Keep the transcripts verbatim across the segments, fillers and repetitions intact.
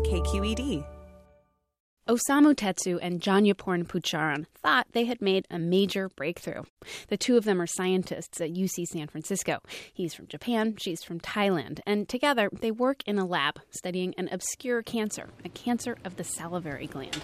K Q E D. Osamu Tetsu and Janaporn Pucharan thought they had made a major breakthrough. The two of them are scientists at U C San Francisco. He's from Japan, she's from Thailand, and together they work in a lab studying an obscure cancer, a cancer of the salivary gland.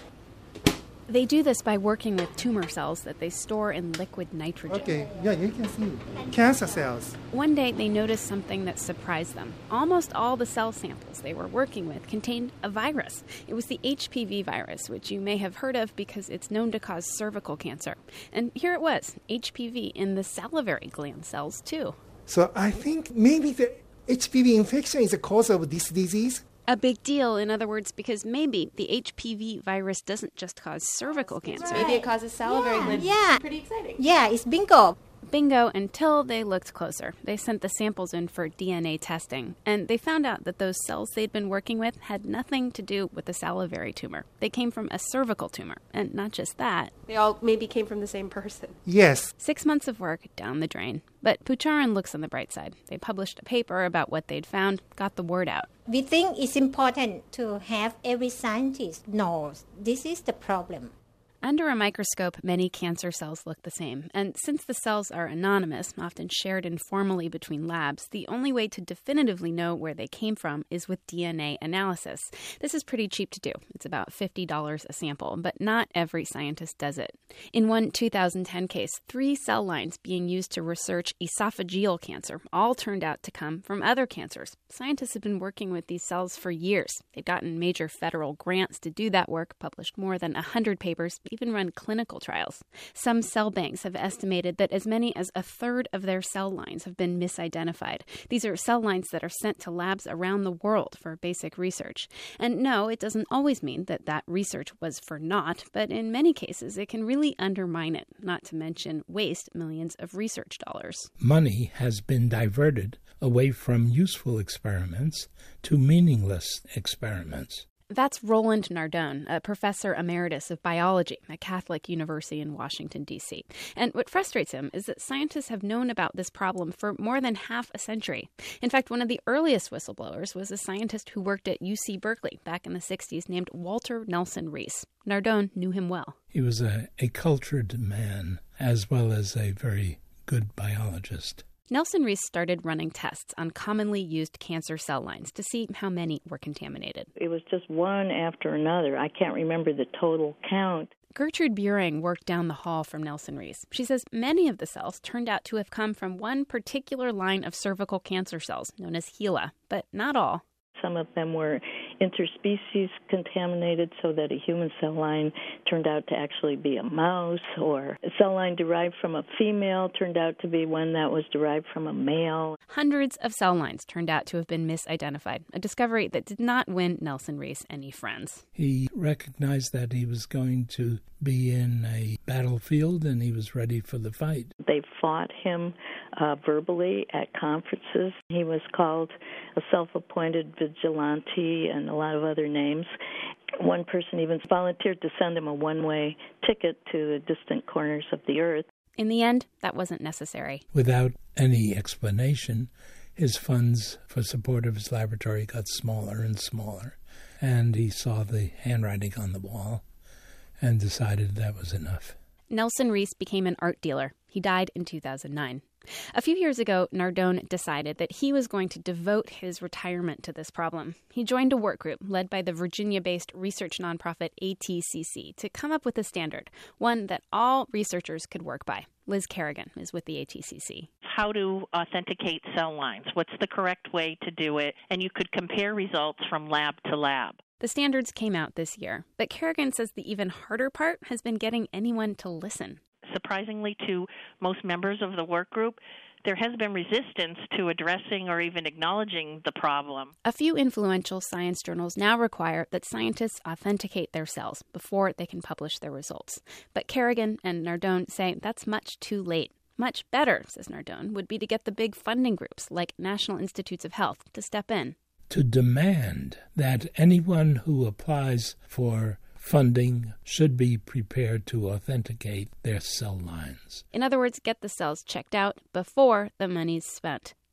They do this by working with tumor cells that they store in liquid nitrogen. Okay, yeah, you can see cancer cells. One day, they noticed something that surprised them. Almost all the cell samples they were working with contained a virus. It was the H P V virus, which you may have heard of because it's known to cause cervical cancer. And here it was, H P V in the salivary gland cells, too. So I think maybe the H P V infection is the cause of this disease. A big deal, in other words, because maybe the H P V virus doesn't just cause cervical cancer. Right. Maybe it causes salivary yeah, gland. Yeah. Pretty exciting. Yeah, it's bingo. Bingo, until they looked closer. They sent the samples in for D N A testing, and they found out that those cells they'd been working with had nothing to do with the salivary tumor. They came from a cervical tumor, and not just that. They all maybe came from the same person. Yes. Six months of work down the drain. But Pucharan looks on the bright side. They published a paper about what they'd found, got the word out. We think it's important to have every scientist knows this is the problem. Under a microscope, many cancer cells look the same. And since the cells are anonymous, often shared informally between labs, the only way to definitively know where they came from is with D N A analysis. This is pretty cheap to do. It's about fifty dollars a sample, but not every scientist does it. In one two thousand ten case, three cell lines being used to research esophageal cancer all turned out to come from other cancers. Scientists have been working with these cells for years. They've gotten major federal grants to do that work, published more than one hundred papers, even run clinical trials. Some cell banks have estimated that as many as a third of their cell lines have been misidentified. These are cell lines that are sent to labs around the world for basic research. And no, it doesn't always mean that that research was for naught, but in many cases it can really undermine it, not to mention waste millions of research dollars. Money has been diverted away from useful experiments to meaningless experiments. That's Roland Nardone, a professor emeritus of biology at Catholic University in Washington, D C. And what frustrates him is that scientists have known about this problem for more than half a century. In fact, one of the earliest whistleblowers was a scientist who worked at U C Berkeley back in the sixties named Walter Nelson Rees. Nardone knew him well. He was a, a cultured man as well as a very good biologist. Nelson Rees started running tests on commonly used cancer cell lines to see how many were contaminated. It was just one after another. I can't remember the total count. Gertrude Buring worked down the hall from Nelson Rees. She says many of the cells turned out to have come from one particular line of cervical cancer cells, known as HeLa, but not all. Some of them were interspecies contaminated so that a human cell line turned out to actually be a mouse, or a cell line derived from a female turned out to be one that was derived from a male. Hundreds of cell lines turned out to have been misidentified, a discovery that did not win Nelson Rees any friends. He recognized that he was going to be in a battlefield and he was ready for the fight. They fought him uh, verbally at conferences. He was called a self-appointed vigilante and a lot of other names. One person even volunteered to send him a one-way ticket to the distant corners of the earth. In the end, that wasn't necessary. Without any explanation, his funds for support of his laboratory got smaller and smaller, and he saw the handwriting on the wall and decided that was enough. Nelson Rees became an art dealer. He died in two thousand nine. A few years ago, Nardone decided that he was going to devote his retirement to this problem. He joined a work group led by the Virginia-based research nonprofit A T C C to come up with a standard, one that all researchers could work by. Liz Kerrigan is with the A T C C. How to authenticate cell lines, what's the correct way to do it, and you could compare results from lab to lab. The standards came out this year, but Kerrigan says the even harder part has been getting anyone to listen. Surprisingly to most members of the work group, there has been resistance to addressing or even acknowledging the problem. A few influential science journals now require that scientists authenticate their cells before they can publish their results. But Kerrigan and Nardone say that's much too late. Much better, says Nardone, would be to get the big funding groups like National Institutes of Health to step in. To demand that anyone who applies for funding should be prepared to authenticate their cell lines. In other words, get the cells checked out before the money's spent.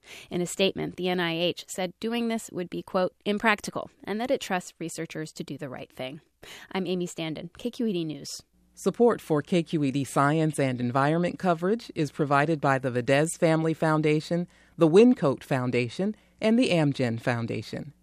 In a statement, the N I H said doing this would be, quote, impractical, and that it trusts researchers to do the right thing. I'm Amy Standen, K Q E D News. Support for K Q E D Science and Environment coverage is provided by the Vadez Family Foundation, the Wincote Foundation, and the Amgen Foundation.